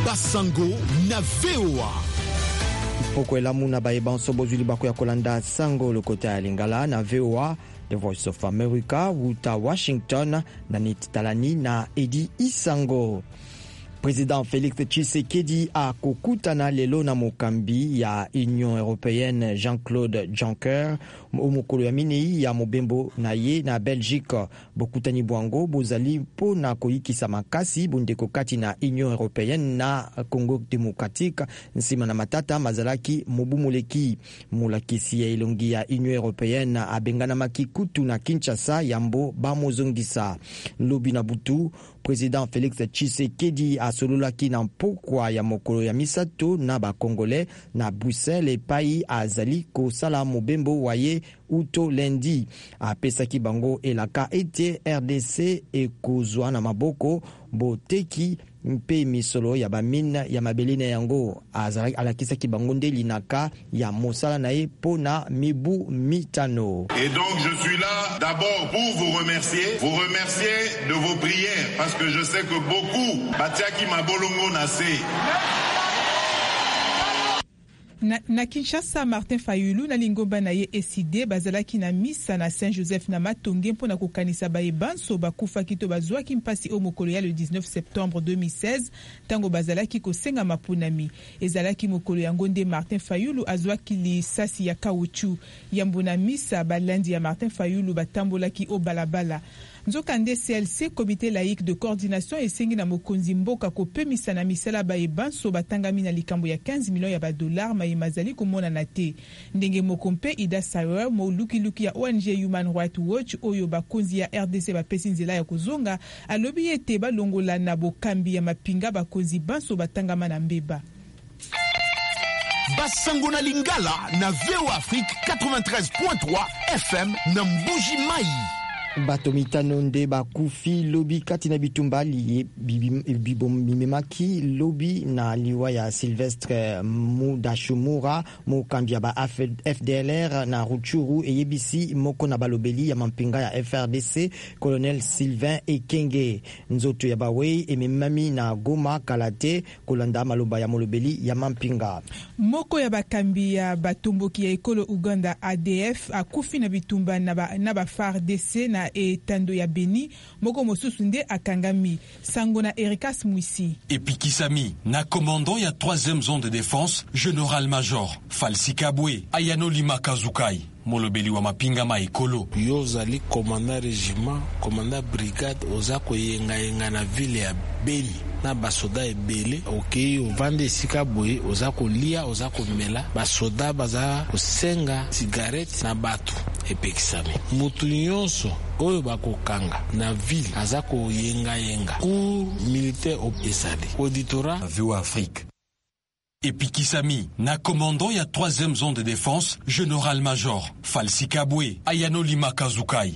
Basango na VOA. Poko elamu na baeba nsobozuli bako ya kolanda sango lokota ya Lingala na VOA, The Voice of America, Wuta Washington, na Nititalani na Edi Isango. Président Félix Tshisekedi a kukutana lelo na mokambi ya Union Européenne Jean-Claude Juncker omukolo ya minei ya mobembo na ye na Belgique. Bokutani bwango bozali po na koyikisa makasi bundeko kati na Union Européenne na Congo Démocratique nsima na matata mazalaki mobumuleki. Mulakisi ya ilongi ya Union Européenne abengana makikutu na Kinshasa yambo bamozongisa. Lobi na butu Président Félix Tshisekedi asololaki na mpokwa ya mokolo ya misato na bakongole na Bruxelles epai azali kosala mobembo waye uto lendi. Apesaki bango elaka ete RDC ekozwa na maboko boteki mpe misolo ya bamine ya mabeline yango. Alakisaki bango nde linaka ya mosala na ye pona mibu mitano. Et donc je suis là d'abord pour vous remercier de vos prières, parce que je sais que beaucoup batiaki mabolongo na se. Na Kinshasa, Martin Fayulu na lingomba na ye eside bazalaki na misa na Saint-Joseph na Matonge mpona kokanisa bayebanso bakufa kito bazwaki mpasi o mokolo ya le 19 septembre 2016 tango bazalaki kosenga mapunami. Ezalaki mokolo yango nde Martin Fayulu azwaki lisasi ya kauchu. Yambo na misa balandi ya Martin Fayulu batambolaki o balabala. Nzokande CLC, Comité laïque de coordination esengi na mokonzi mboka kopemisa na misala bayebanso batangami na likambo ya 15 millions ya $, mayemazali komona na te. Ndenge mokompe Ida Sawer, mo luki ya ONG Human Rights Watch oyo bakonzi ya RDC bapesi nzela ya kozonga, alobi ete balongola na bokambi ya mapinga bakonzi banso batangama na mbeba. Basango na Lingala na VOA Afrique 93.3 FM na Mbuji Mai. Bato mitano nde bakufi lobi kati na bitumbali bimemaki lobi na liwa ya Sylvestre Mudashumura mokambia ba FDLR na Ruchuru eyebisi moko na balobeli ya mampinga ya FRDC Colonel Sylvain Ekenge. Nzoto ya bawe ememami na Goma Kalate kolanda maloba ya molobeli ya mampinga. Moko ya bakambi ya batomboki ya ekolo Uganda ADF akufi na bitumba na ba FARDC na etando ya Beni, moko mosusu nde akangami. Sango na Erikas Mwisi. Epikisami na commandant ya 3e zone de défense général-major Falsi Kabwe Ayano Lima Kazukai molobeli wa mapinga maikolo. Yozali commandant régiment, commandant brigade ozako yenga na ville ya Beni na basoda ebele okei ovande esika boye ozako lia ozako mela basoda baza kosenga cigarette na bato epekisami. Mutu nyonso oyo bakokanga na ville azako yenga cour militaire esali auditora VOA Afrique. Epikisami na commandant ya 3e zone de défense général-major Falsi Kabwe Ayano Lima Kazukai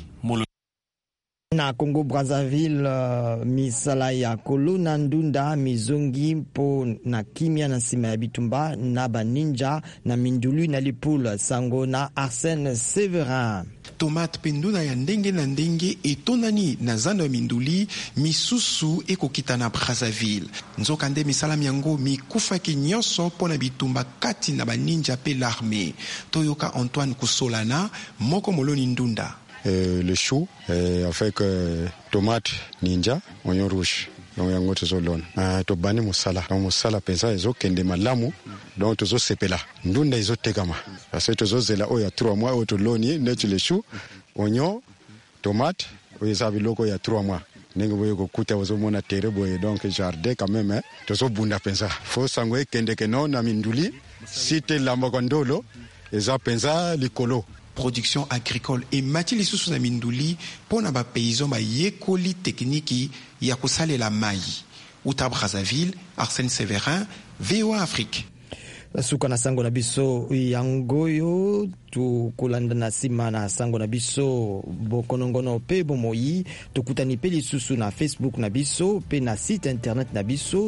na Congo Brazzaville. Misala ya kolona ndunda mizongi mpo na kimia na sima ya bitumba na baninja na mindulu na lipula. Sango na Arsène Séverin. Tomate penduna ya ndenge na ndenge etonani na zando ya minduli misusu ekokita na Brazzaville. Nzokande misala miango mikufaki nyonso pona bitumba kati na baninja pe l'armée. Toyoka Antoine Kusolana moko moloni ndunda. Le chou avec tomate ninja oignon rouge donc yango tozolona to bani musala pensa ezokende malamu donc tozosepela ndunda ezotekama parce que tozozela oya 3 mois otoloni neti le chou oignon tomate oya biloko ya 3 mois ndenge boye kokuta ozomona tere boye donc jardin quand même tozobunda pensa fo sango ekende keno na minduli site lamba kondolo eza pensa likolo. Production agricole et mati lisusu na minduli pona ba paysan ba yekoli technique ya kosalela mai. Uta Brazzaville, Arsène Séverin, VOA Afrique. Suka na sango na biso yangoyo tukulanda na sima na sango na biso bokonongono pe bomoyi tukutani pe lisusu na Facebook na biso pe na site internet na biso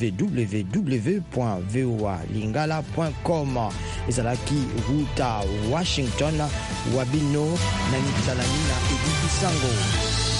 www.voalingala.com. ezalaki Wuta Washington wabino na Nitalani na Edi Sango.